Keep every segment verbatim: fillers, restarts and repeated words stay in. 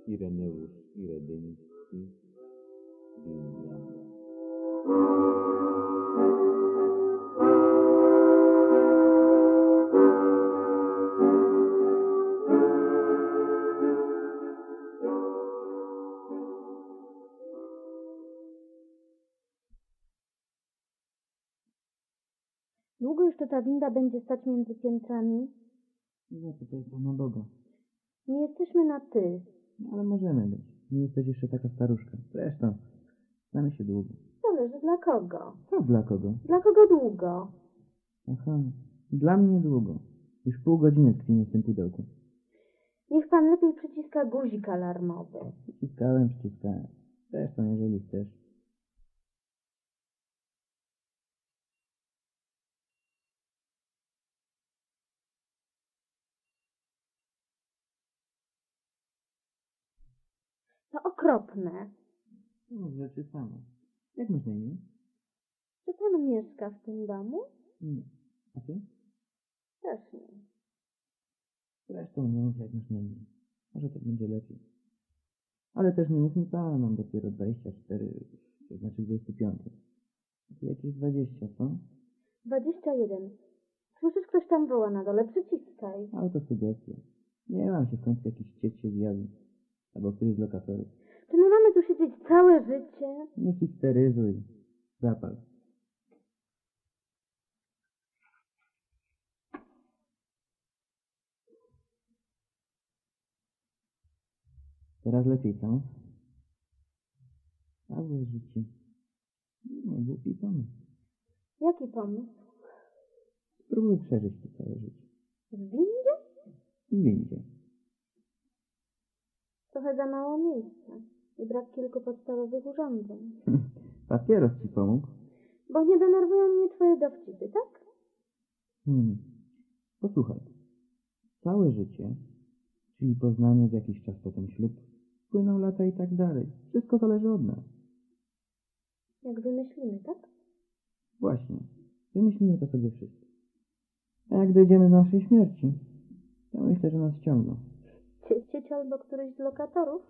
Ireneusz Iredyński, Biblia. Długo jeszcze ta winda będzie stać między piętrami? Nie, tutaj Pana Boga. Nie jesteśmy na ty. No, ale możemy być. Nie jesteś jeszcze taka staruszka. Zresztą, znamy się długo. Zależy dla kogo. Co dla kogo? Dla kogo długo? Aha, dla mnie długo. Już pół godziny tkwimy w tym pudełku. Niech pan lepiej przyciska guzik alarmowy. Przyciskałem, przyciskałem. Zresztą, jeżeli chcesz. To okropne. No, rzeczy same. Jak masz na imię? Czy pan mieszka w tym domu? Nie. A ty? Też nie. Zresztą nie mów jak masz na imię. Może tak będzie lepiej. Ale też nie mów mi pan, mam dopiero dwadzieścia cztery, to znaczy dwadzieścia pięć. To jakieś dwadzieścia, co? Dwadzieścia jeden. Słyszysz, ktoś tam woła na dole. Przyciskaj. Autosugestia. Nie mam się w końcu jakiś cieć się zjawi. Albo któryś z lokatorów. Czy my mamy tu siedzieć całe życie? Nie histeryzuj. Zapal. Teraz lepiej, co? Całe życie. Nie, głupi pomysł. Jaki pomysł? Spróbuj przeżyć to całe życie. W windzie? W windzie. Trochę za mało miejsca i brak kilku podstawowych urządzeń. Papieros ci pomógł? Bo nie denerwują mnie twoje dowcipy, tak? Hmm. Posłuchaj. Całe życie, czyli poznanie w jakiś czas potem ślub, płyną lata i tak dalej. Wszystko zależy od nas. Jak wymyślimy, tak? Właśnie. Wymyślimy to sobie wszyscy. A jak dojdziemy do naszej śmierci, to myślę, że nas ściągną. Cieć albo któryś z lokatorów?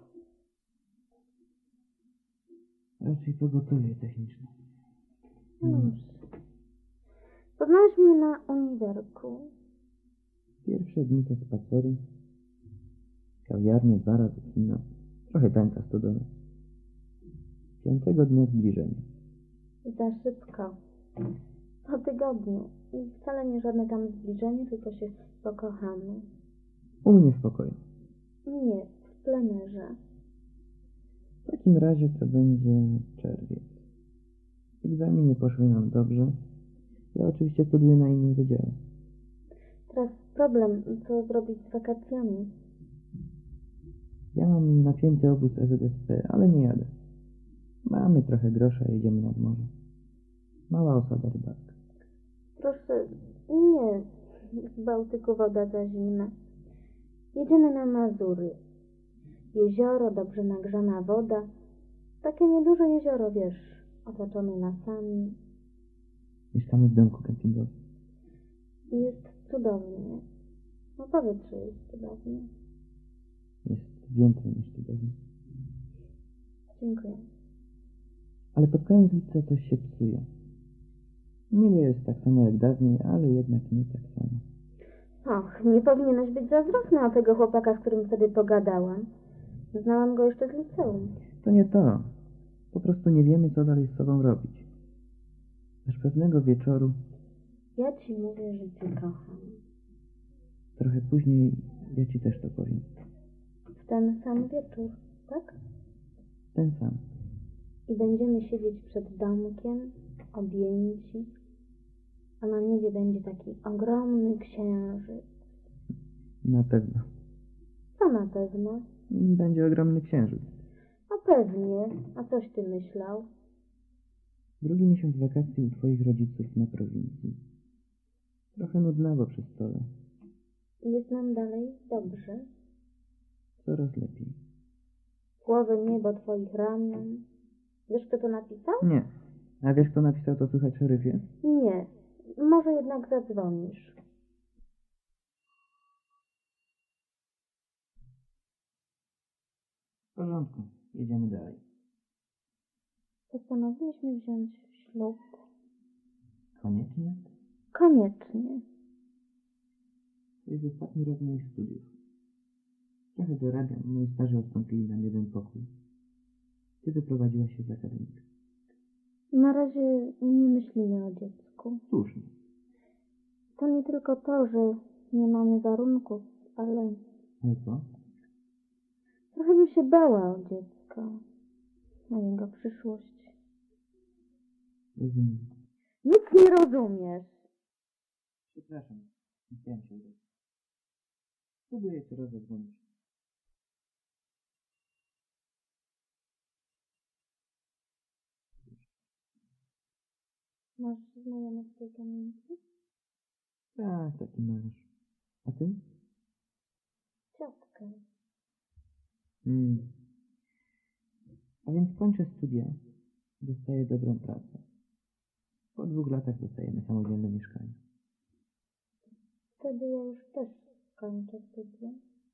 Raczej pogotowie techniczne. No dobrze. Poznałeś mnie na uniwerku. Pierwsze dni to spacery, kawiarnie, dwa razy kino, trochę tańca stodoły. Piątego dnia zbliżenie. Za szybko. Po tygodniu. I wcale nie żadne tam zbliżenie, tylko się pokochamy. U mnie w pokoju. Nie, w plenerze. W takim razie to będzie czerwiec. Egzaminy poszły nam dobrze. Ja oczywiście studiuję na innym wydziale. Teraz problem, co zrobić z wakacjami. Ja mam napięty obóz E Z S P, ale nie jadę. Mamy trochę grosza, jedziemy nad morze. Mała osada rybacka. Proszę, nie. W Bałtyku woda za zimna. Jedziemy na Mazury. Jezioro, dobrze nagrzana woda. Takie nieduże jezioro, wiesz, otoczone lasami. Mieszkamy w domku kempingowym. I jest cudownie. No powietrze jest cudownie. Jest więcej niż cudownie. Dziękuję. Ale pod koniec lipca coś się psuje. Niby jest tak samo jak dawniej, ale jednak nie tak samo. Och, nie powinieneś być zazdrosny o tego chłopaka, z którym wtedy pogadałam. Znałam go jeszcze z liceum. To nie to. Po prostu nie wiemy, co dalej z sobą robić. Aż pewnego wieczoru, Ja ci mówię, że cię kocham. trochę później, ja ci też to powiem. W ten sam wieczór, tak? Ten sam. I będziemy siedzieć przed domkiem, objęci, a na niebie będzie taki ogromny księżyc. Na pewno. Co na pewno? Będzie ogromny księżyc. A pewnie. A coś ty myślał? Drugi miesiąc wakacji u twoich rodziców na prowincji. Trochę nudnawo przy stole. I jest nam dalej dobrze. Coraz lepiej. Głowy niebo twoich ramion. Wiesz, kto to napisał? Nie. A wiesz, kto napisał to słychać, szeryfie? Nie. Może jednak zadzwonisz. W porządku, jedziemy dalej. Postanowiliśmy wziąć ślub. Koniecznie? Koniecznie. To jest ostatni rok moich studiów. Trochę dorabiam, moi starzy odstąpili nam jeden pokój. Ty wyprowadziłaś się z akademika. Na razie nie myślimy o dziecku. Słusznie. To nie tylko to, że nie mamy warunków, ale Ale co? trochę bym się bała o dziecko, o jego przyszłość. Rozumiem. Nic nie rozumiesz. Przepraszam, nie chciałem się udać. Spróbuję cię raz zadzwonić. Masz znajomych w tej kamienicy? Tak, taki masz. A ty? Ciotkę. Hmm. A więc kończę studia. Dostaję dobrą pracę. Po dwóch latach dostajemy samodzielne mieszkanie. Wtedy ja już też kończę studia.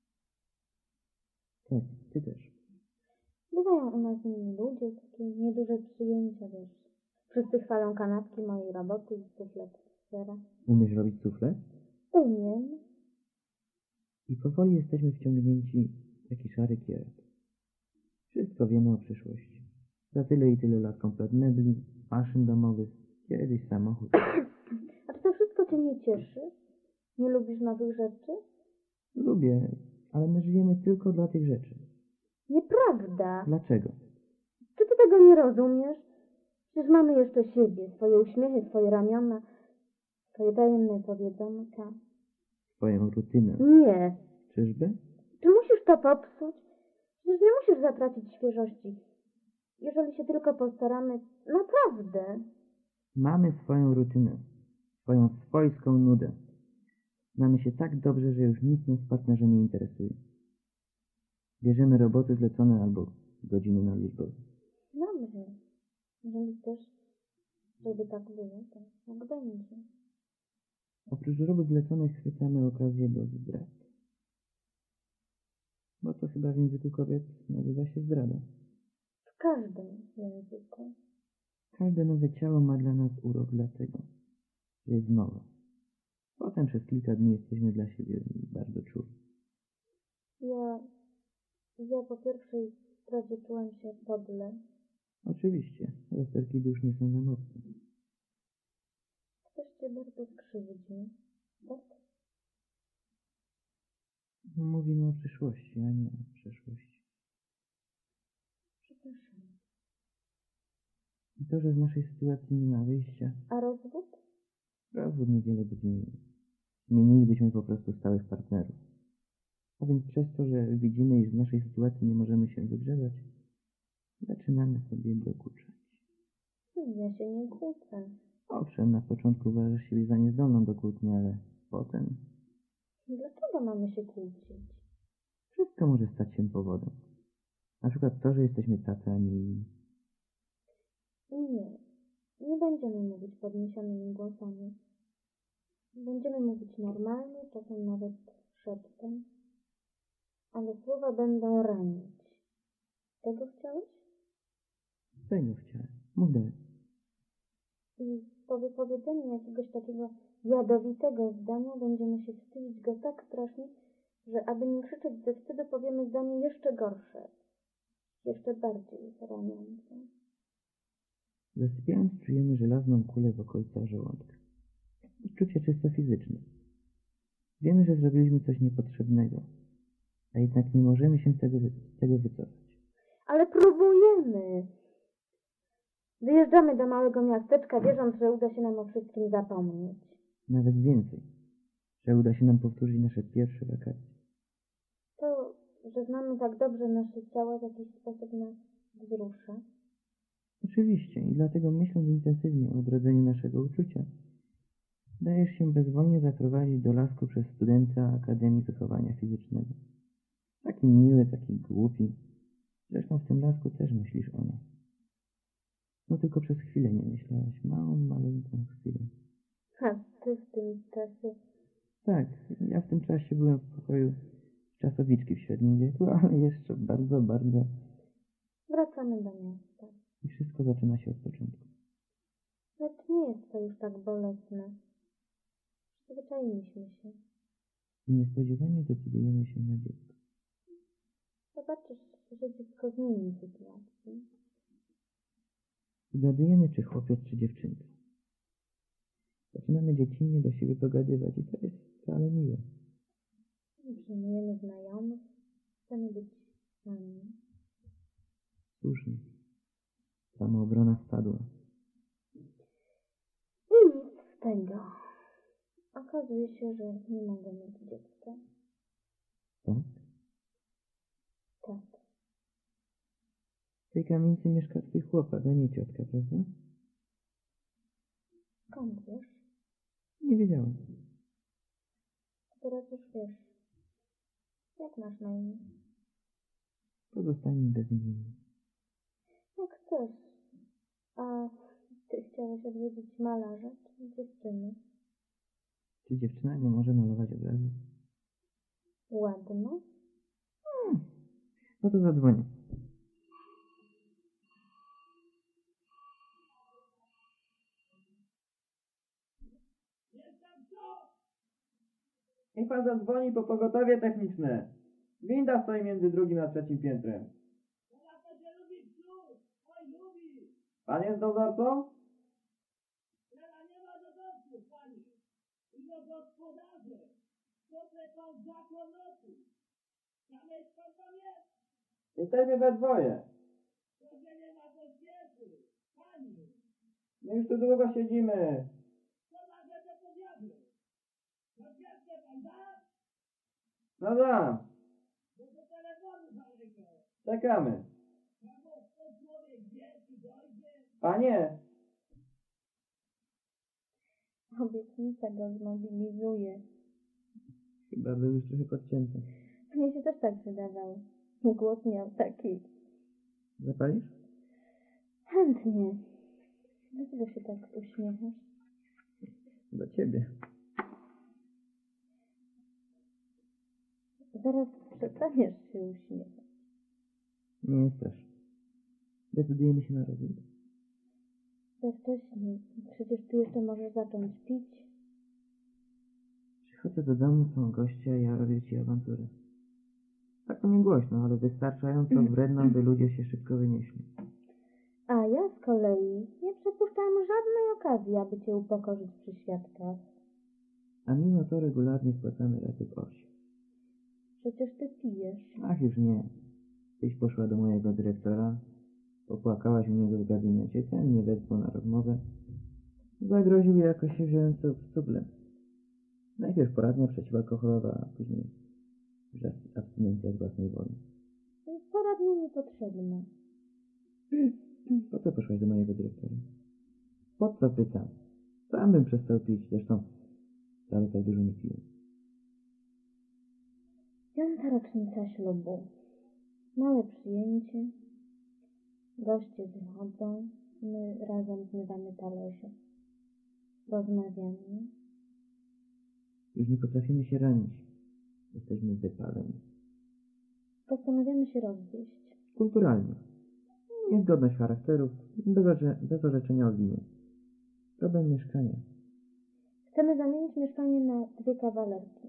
Tak, ty też. Bywają u nas inni ludzie, takie nieduże przyjęcia, wiesz. Wszyscy chwalą kanapki mojej roboty i suflet z sera. Umiesz robić sufle? Umiem. I powoli jesteśmy wciągnięci w taki szary kierat. Wszystko wiemy o przyszłości. Za tyle i tyle lat komplet mebli, maszyn domowych, kiedyś samochód. A czy to wszystko cię nie cieszy? Nie lubisz nowych rzeczy? Lubię, ale my żyjemy tylko dla tych rzeczy. Nieprawda. Dlaczego? Czy ty tego nie rozumiesz? Przecież mamy jeszcze siebie, swoje uśmiechy, swoje ramiona, swoje tajemne powiedzonka. Swoją rutynę. Nie. Czyżby? Czy musisz to popsuć? Przecież nie musisz zatracić świeżości. Jeżeli się tylko postaramy, naprawdę. Mamy swoją rutynę. Swoją swojską nudę. Znamy się tak dobrze, że już nic nas w partnerze nie interesuje. Bierzemy roboty zlecone albo godziny na liczbę. Dobrze. Jeżeli chcesz, żeby tak było, to jak będzie. Oprócz robót zleconych chwytamy okazję do zdrad. Bo to chyba w języku kobiet nazywa się zdrada. W każdym języku. Każde nowe ciało ma dla nas urok dlatego, że jest nowe. Potem przez kilka dni jesteśmy dla siebie bardzo czuli. Ja, ja po pierwszej zdradzie czułam się podle. Oczywiście, rozterki dusz nie są za mocne. Ktoś cię bardzo skrzywdził, tak? Mówimy o przyszłości, a nie o przeszłości. Przepraszam. I to, że z naszej sytuacji nie ma wyjścia, A rozwód? rozwód niewiele by zmienił. Zmienilibyśmy po prostu stałych partnerów. A więc przez to, że widzimy, iż z naszej sytuacji nie możemy się wygrzebać, zaczynamy sobie dokuczać. Ja się nie kłócę. Owszem, na początku uważasz siebie za niezdolną do kłótni, ale potem Dlaczego mamy się kłócić? wszystko może stać się powodem. Na przykład to, że jesteśmy tacy, a nie inni. Nie. Nie będziemy mówić podniesionymi głosami. Będziemy mówić normalnie, czasem nawet szeptem. Ale słowa będą ranić. Tego chciałeś? Tego chciałem. Mów dalej. I po wypowiedzeniu jakiegoś takiego jadowitego zdania będziemy się wstydzić go tak strasznie, że aby nie krzyczeć ze wstydu, powiemy zdanie jeszcze gorsze. Jeszcze bardziej raniące. Zasypiając czujemy żelazną kulę w okolicach żołądka. Uczucie czysto fizyczne. Wiemy, że zrobiliśmy coś niepotrzebnego, a jednak nie możemy się z tego, wy z tego wycofać. Ale próbujemy. Wyjeżdżamy do małego miasteczka, wierząc, że uda się nam o wszystkim zapomnieć. Nawet więcej, że uda się nam powtórzyć nasze pierwsze wakacje. To, że znamy tak dobrze nasze ciała, w jakiś sposób nas wzrusza. Oczywiście i dlatego myśląc intensywnie o odrodzeniu naszego uczucia, dajesz się bezwolnie zaprowadzić do lasku przez studenta Akademii Wychowania Fizycznego. Taki miły, taki głupi. Zresztą w tym lasku też myślisz o nas. No tylko przez chwilę nie myślałaś. Małą, maleńką chwilę. A ty w tym czasie... Tak, ja w tym czasie byłem w pokoju czasowiczki w średnim wieku, ale jeszcze bardzo, bardzo... Wracamy do miasta. I wszystko zaczyna się od początku. Lecz nie jest to już tak bolesne. Przyzwyczailiśmy się. I niespodziewanie decydujemy się na dziecko. Zobaczysz, że dziecko zmieni sytuację. Zgadujemy, czy chłopiec, czy dziewczynka. Zaczynamy dziecinnie do siebie dogadywać i to jest wcale miłe. Przyjmujemy znajomych. Chcemy być sami. Słusznie. Samoobrona spadła. I nic z tego. Okazuje się, że nie mogę mieć dziecka. Tak? Tak. W tej kamienicy mieszka twój chłopak, a nie ciotka, prawda? Skąd wiesz? Nie wiedziałem. Teraz już wiesz. Jak masz na imię? Pozostańmy bez imienia. Jak chcesz. A ty chciałeś odwiedzić malarza czy dziewczyny? Czy dziewczyna nie może malować obrazu? Ładno? Hmm. No to zadzwonię. Niech pan zadzwoni po pogotowie techniczne. Winda stoi między drugim a trzecim piętrem. Pan jest dozorcą? Nie ma dozorców, panie. Ino gospodarze. Proszę pan zakon nocy. Zamyśl pan tam jest. Jesteśmy we dwoje. Proszę nie ma pośpiechu. Pani. My już tu długo siedzimy. Co na rzeczy to diable? Pośpieszcie pan da? No da. Bo do telefonu zamykał. Czekamy. Albo ten człowiek wie, czy dojdzie. Panie. Obietnica go zmobilizuje. Chyba był już trochę podcięty. Mnie się też tak wydawało. Głos miał taki. Zapalisz? Chętnie. Dlaczego się tak uśmiechasz? Do ciebie. Zaraz przestaniesz się uśmiechać. Nie strasz. Decydujemy się na rozwód. Za wcześnie. Przecież ty jeszcze możesz zacząć pić. Przychodzę do domu, są goście, a ja robię ci awanturę. Tak to nie głośno, ale wystarczająco wredną, by ludzie się szybko wynieśli. A ja z kolei nie przepuszczam żadnej okazji, aby cię upokorzyć przy świadkach. A mimo to regularnie spłacamy raty w orsie. Przecież ty pijesz. Ach, już nie. Tyś poszła do mojego dyrektora, popłakałaś u niego w gabinecie, ten nie wezwał na rozmowę. Zagroził jakoś się wziąłem w cugle. Najpierw poradnia przeciwalkoholowa, a później już abstynencja z własnej woli. Poradnie niepotrzebne. Po co poszłaś do mojego dyrektora? Po co pytam? Sam bym przestał pić, zresztą wcale tak dużo nie piłem. Piąta rocznica ślubu. Małe przyjęcie. Goście wychodzą. My razem zmywamy talerze. Rozmawiamy. Już nie potrafimy się ranić. Jesteśmy wypaleni. Postanawiamy się rozwieść. Kulturalnie. Niezgodność charakterów, bez, orze- bez orzeczenia o winie. Problem mieszkania. Chcemy zamienić mieszkanie na dwie kawalerki.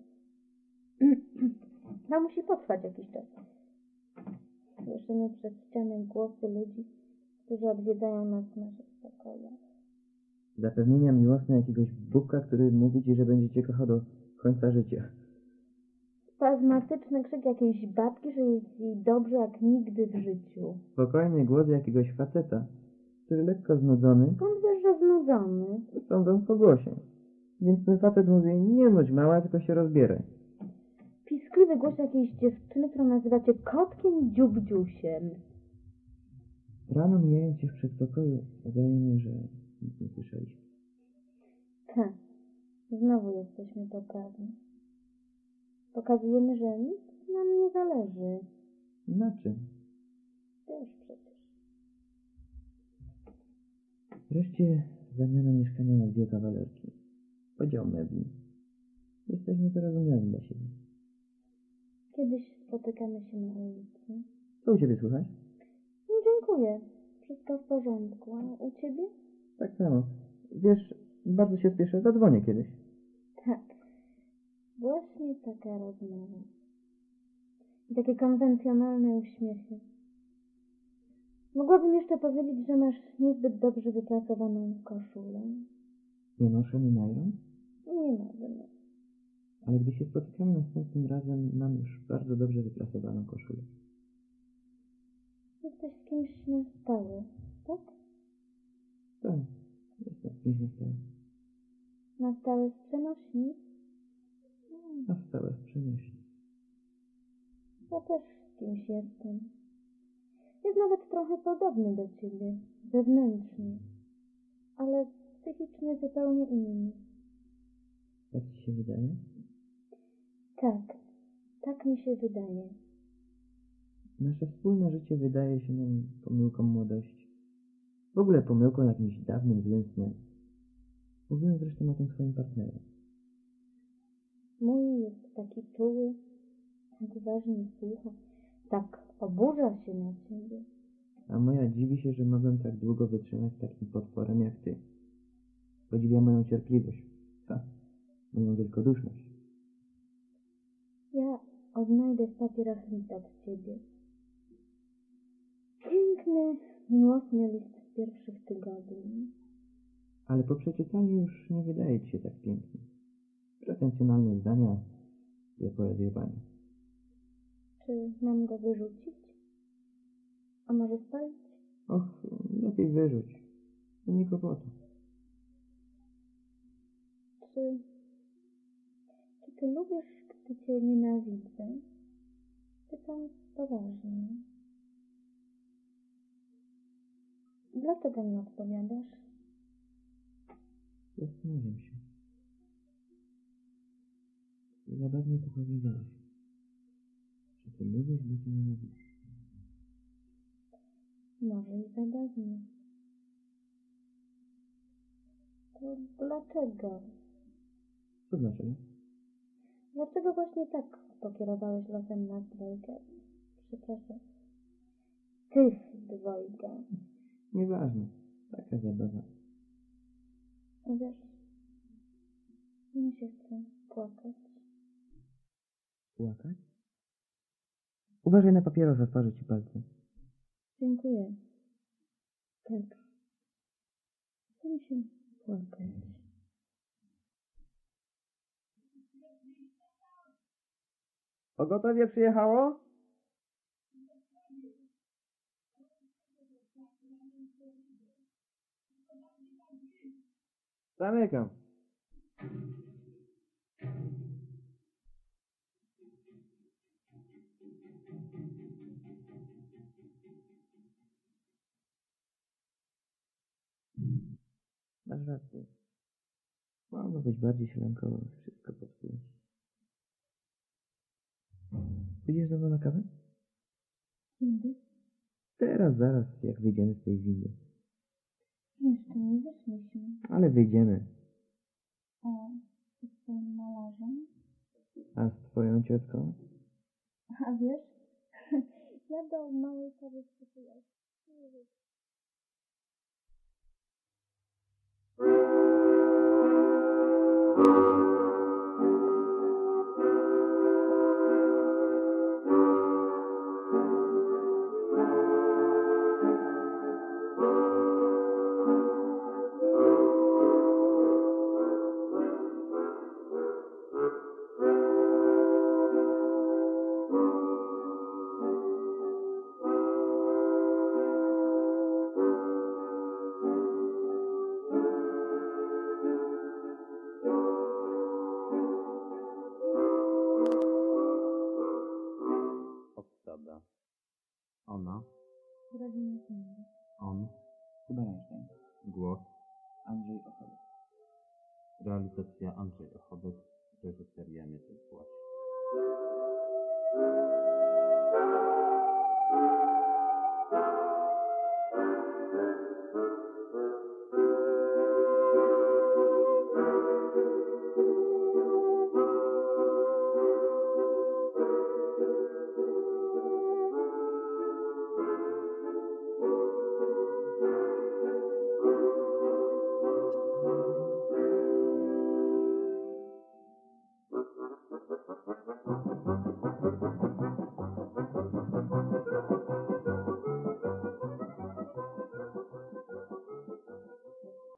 To musi potrwać jakiś czas. Słyszymy przez ścianę głosy ludzi, którzy odwiedzają nas w naszych pokojach. Zapewnienia miłosne jakiegoś Bóbka, który mówi ci, że będzie cię kochał do końca życia. Spazmatyczny krzyk jakiejś babki, że jest jej dobrze jak nigdy w życiu. Spokojny głos jakiegoś faceta, który lekko znudzony, Skąd wiesz, że znudzony? sądząc po głosie. Więc ten facet mówi, nie nudź mała, tylko się rozbieraj. Piskliwy głos jakiejś dziewczyny, którą nazywacie kotkiem i dziubdziusiem. Rano mijając się w przedpokoju, wydaje mi, że nic nie słyszeliśmy. Tak, znowu jesteśmy poprawni. Pokazujemy, że nic nam nie zależy. Na czym? Wiesz przecież. Wreszcie zamiana mieszkania na dwie kawalerki. Podział mebli. Jesteśmy wyrozumiali dla siebie. Kiedyś spotykamy się na ulicy. Co u ciebie słychać? No, dziękuję. Wszystko w porządku. A u ciebie? Tak samo. Wiesz, bardzo się spieszę, zadzwonię kiedyś. Tak. Właśnie taka rozmowa. I takie konwencjonalne uśmiechy. Mogłabym jeszcze powiedzieć, że masz niezbyt dobrze wypracowaną koszulę. Nie noszę mi nylon? Nie mogę. Ale gdy się spotykamy następnym razem, mam już bardzo dobrze wyprasowaną koszulę. Jesteś z kimś na stałe, tak? Tak, jestem z kimś na stałe. Na stałe z przenośni? Na stałe w przenośni. Ja też z kimś jestem. Jest nawet trochę podobny do ciebie, zewnętrznie, ale psychicznie zupełnie inny. Tak ci się wydaje? Tak, tak mi się wydaje. Nasze wspólne życie wydaje się nam pomyłką młodości. W ogóle pomyłką jakimś dawnym, złym snem. Mówiłem zresztą o tym swoim partnerze. Mój jest taki czuły, tak uważnie słucha, tak oburza się na ciebie. A moja dziwi się, że mogłem tak długo wytrzymać z takim potworem jak ty. Podziwia moją cierpliwość. Ha, moją wielkoduszność. Ja odnajdę w papierach list od ciebie. Piękny, miłosny list z pierwszych tygodni. Ale po przeczytaniu już nie wydaje ci się tak piękny. Pretensjonalne zdania, złe poezjowanie. Czy mam go wyrzucić? A może spalić? Och, lepiej wyrzuć. To nie kłopotu. Czy, czy ty lubisz, gdy cię nienawidzę? Pytam poważnie. Dlaczego nie odpowiadasz? Zastanawiam się. Zabawnie to powiedziałeś. Czy ty lubisz, gdy cię nienawidzę? Może i zabawnie. To dlaczego? Co dlaczego? Dlaczego właśnie tak pokierowałeś losem nas dwojga? Przepraszam. Tych dwojga. Nieważne. Taka zabawa. A wiesz, mi się chce płakać. Płakać? Uważaj na papierosa, sparzy ci palce. Dziękuję. Tak. Chce mi się płakać. Pogotowie przyjechało? Zamykam. Masz rację. Mogło być bardziej sielankowo, wszystko popsułeś. Pójdziesz ze mną na kawę? Kiedy? Teraz, zaraz, jak wyjdziemy z tej windy. Jeszcze nie wyszliśmy. Ale wyjdziemy. A z twoim malarzem? A z twoją ciotką? A wiesz, ja do małej kawy przyjechałam. Obsada. Ona, Rodziny Kinga. on, Chyba Einstein. głos, Andrzej Ochotek. realizacja Andrzej Ochobek, reżyseria Mieczysław.